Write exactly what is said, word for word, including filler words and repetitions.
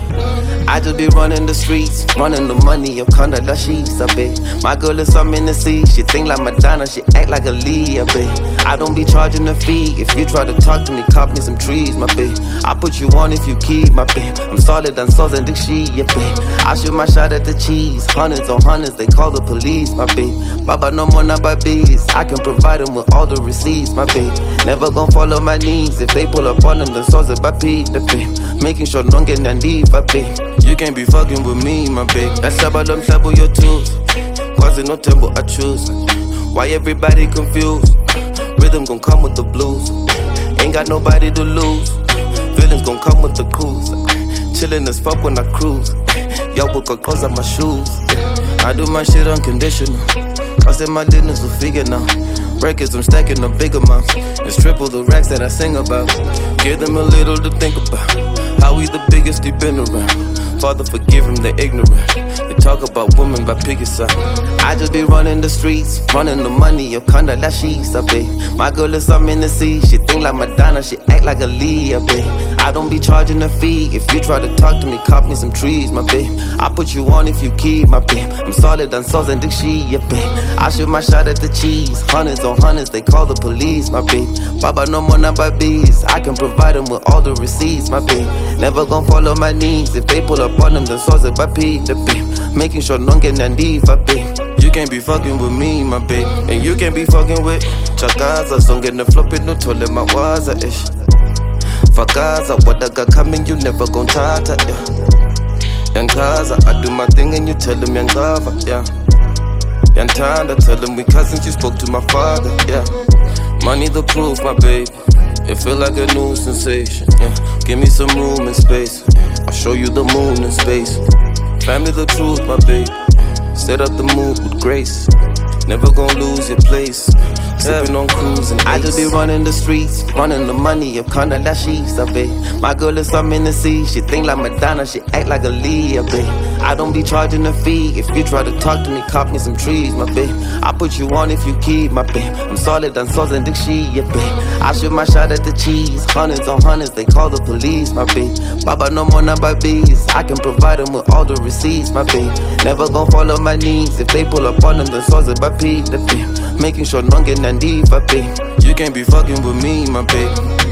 I just be running the streets, running the money, I'm kinda like she's a bit. My girl is some in the sea, she think like Madonna, she act like a Lee, a bit. I don't be charging a fee, if you try to talk to me, cop me some trees, my babe. I put you on if you keep, my babe. I'm solid on sauce and dick she, yeah, babe. I shoot my shot at the cheese, hundreds on hundreds, they call the police, my babe. Baba no more not by bees, I can provide them with all the receipts, my babe. Never gon' follow my knees, if they pull up on them, then sauce it by P, the babe. Making sure don't get none deep, my babe. You can't be fucking with me, my babe. That's about them trouble your tools. Cause no temple I choose. Why everybody confused? Rhythm gon' come with the blues. Ain't got nobody to lose. Feelings gon' come with the cruise. Chillin' as fuck when I cruise. Y'all book a clothes on my shoes. I do my shit unconditional. I said my dinners will figure now. Records, I'm stacking a big amount. It's triple the racks that I sing about. Give them a little to think about. How we the biggest they been around. Father, forgive them, they're ignorant. They talk about women by piggy side. I just be running the streets, running the money, yo, kinda like she's a babe. My girl is some in the sea, she think like Madonna, she act like a Lee, a babe. I don't be charging a fee, if you try to talk to me, cop me some trees, my babe. I put you on if you keep, my babe. I'm solid on sauce and dick she, yeah, babe. I shoot my shot at the cheese, hundreds on hundreds, they call the police, my babe. Baba no more not by bees, I can provide them with all the receipts, my babe. Never gon' follow my knees, if they pull up on them, then sauce it by P, the babe. Making sure don't get none deep, my babe. You can't be fucking with me, my babe. And you can't be fucking with Chakaza. Song in the flopping, no told them I was a ish. Fakaza, what I got coming, you never gon' tata, yeah. Young Kaza, I do my thing and you tell them Young Gava, yeah. Young Tanda, tell them we cousins, you spoke to my father, yeah. Money the proof, my babe. It feel like a new sensation, yeah. Give me some room and space. I'll show you the moon in space. Family the truth, my babe. Set up the mood with grace. Never gon' lose your place. Sippin' on cruise and I just be running the streets, running the money, I'm kinda like she's a babe. My girl is some in the sea, she think like Madonna, she act like a Lee, a babe. I don't be charging a fee, if you try to talk to me, cop me some trees, my babe. I put you on if you keep, my babe. I'm solid on sauce and dick she, yeah, babe. I shoot my shot at the cheese, hundreds on hundreds, they call the police, my babe. Baba no more not by bees, I can provide them with all the receipts, my babe. Never gon' follow my knees, if they pull up on them, then sauce it by P, the babe. Making sure don't get none deep, my babe. You can't be fucking with me, my babe.